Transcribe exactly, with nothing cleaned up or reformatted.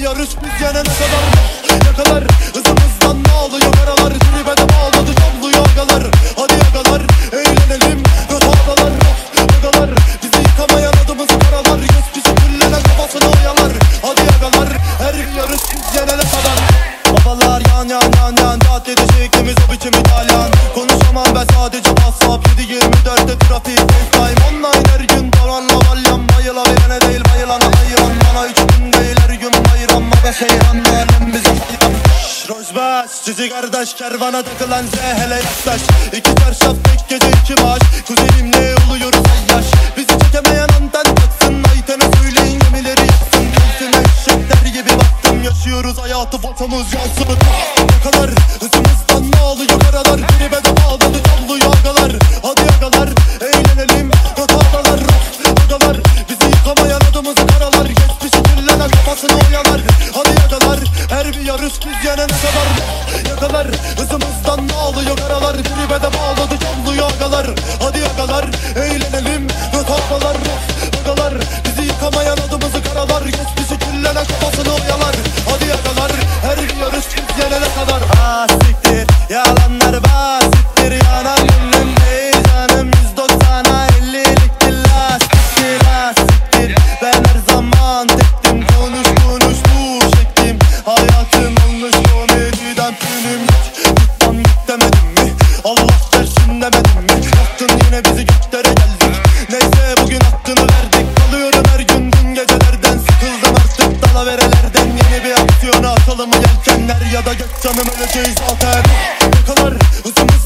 yarış biz yenene kadar. Yakalar hızımızdan ne alıyor karalar. Tribede bağladı canlı yagalar. Hadi yagalar eğlenelim göt ağdalar. Yagalar bizi yıkamayan adımızı karalar. Göz kişi küllenen kafasını oyalar. Hadi yagalar her yarış biz yenene kadar. Babalar yan yan yan yan caddede şeklimiz o biçim İtalyan. Konuşamam ben sadece WhatsApp yedi yirmi dörtte trafik FaceTime online her gün tavanla valyam. Bayıla verene değil bayılana hayran. Bana üç gün değil her gün bayram. Maga seyran alem bize hayran. Rojbaş cici kardeş kervana takılan Z hele yaklaş. İki çarşaf tek gece iki maaş. Kuzenimle oluyoruz ayyaş. Bizi çekemeyen anten taksın. Aytene söyleyin gemileri yaksın. Gülsün eşekler gibi baktım. Yaşıyoruz hayatı fotomuz yansın. Yakalar hızımızdan ne alıyor karalar. Tribede bağladı canlı yagalar. Hadi yagalar eğlenelim göt ağdalar. Yagalar bizi yıkamayan adımızı karalar. Geçmişi kirlenen kafasını oyalar. Hadi yagalar her bir yarış biz yenene kadar. Yakalar hızımızdan ne alıyor karalar. Tribede bağladı canlı yagalar. Hadi yagalar eğlenelim göt ağdalar. Yagalar bizi yıkamayan adımızı karalar. Geçmişi kirlenen kafasını oyalar. Hadi yagalar her bir yarış biz yenene kadar. Ha siktir yalanlar basittir. Yanan gönlüm değil canım yüz doksana elliliktir. Lastiktir lastiktir. Ben her zaman tektim. Konuş konuş bu şeklim. Hayatım olmuş komediden film. Gitmem git demedim mi? Allah versin demedim mi? Yaktın yine bizi göklere geldik. Neyse bugün hakkını verdik. Kalıyorum her gün dün gecelerden. Sıkıldım artık dalaverelerden. Yeni bir aksiyona atalım yelkenler. Ya da gök canım öleceğiz zaten. Yakalar hızımız